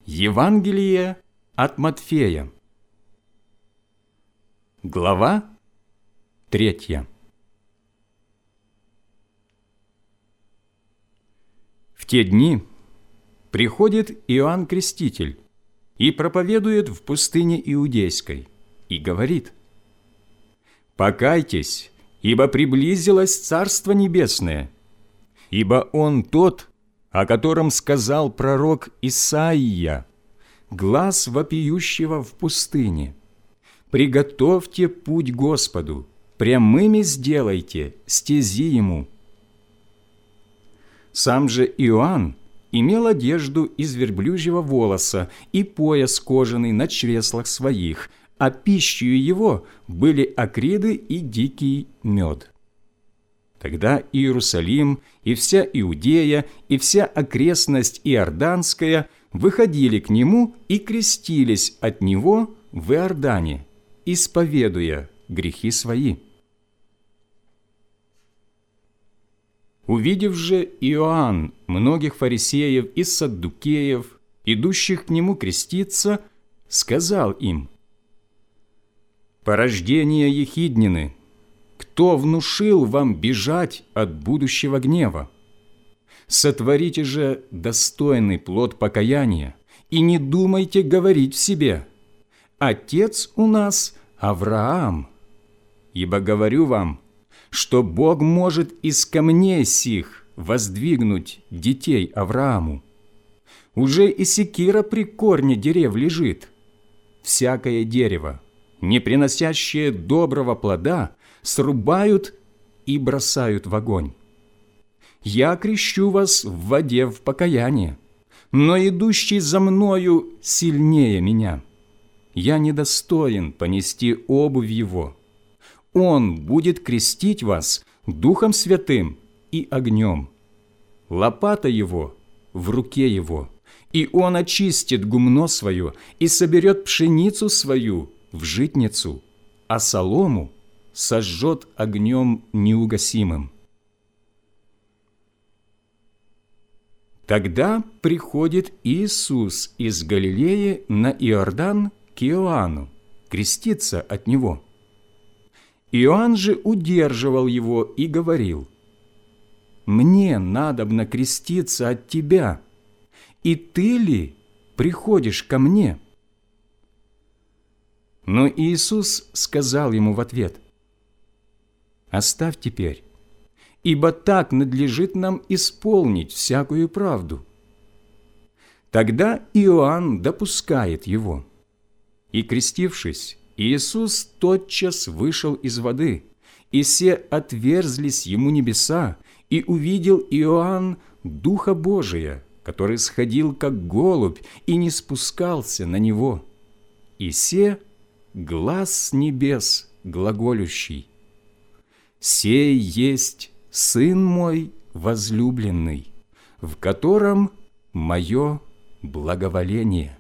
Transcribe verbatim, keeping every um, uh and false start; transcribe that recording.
Евангелие от Матфея. Глава третья. В те дни приходит Иоанн Креститель и проповедует в пустыне Иудейской, и говорит: «Покайтесь, ибо приблизилось Царство Небесное, ибо Он тот, о котором сказал пророк Исаия, глас вопиющего в пустыне: приготовьте путь Господу, прямыми сделайте стези Ему». Сам же Иоанн имел одежду из верблюжьего волоса и пояс кожаный на чреслах своих, а пищей его были акриды и дикий мед. Тогда Иерусалим и вся Иудея и вся окрестность Иорданская выходили к нему и крестились от него в Иордане, исповедуя грехи свои. Увидев же Иоанн многих фарисеев и саддукеев, идущих к нему креститься, сказал им: «Порождение ехиднины, кто внушил вам бежать от будущего гнева? Сотворите же достойный плод покаяния и не думайте говорить в себе: Отец у нас Авраам. Ибо говорю вам, что Бог может из камней сих воздвигнуть детей Аврааму. Уже и секира при корне дерев лежит. Всякое дерево, не приносящее доброго плода, срубают и бросают в огонь. Я крещу вас в воде в покаяние, но идущий за мною сильнее меня. Я недостоин понести обувь его. Он будет крестить вас Духом Святым и огнем. Лопата его в руке его, и он очистит гумно свое и соберет пшеницу свою в житницу, а солому сожжет огнем неугасимым». Тогда приходит Иисус из Галилеи на Иордан к Иоанну, креститься от него. Иоанн же удерживал его и говорил: «Мне надобно креститься от тебя, и ты ли приходишь ко мне?» Но Иисус сказал ему в ответ: «Оставь теперь, ибо так надлежит нам исполнить всякую правду». Тогда Иоанн допускает его. И, крестившись, Иисус тотчас вышел из воды, и се отверзлись ему небеса, и увидел Иоанн Духа Божия, который сходил как голубь и не спускался на него. И се глас с небес глаголющий: «Сей есть Сын мой возлюбленный, в котором мое благоволение».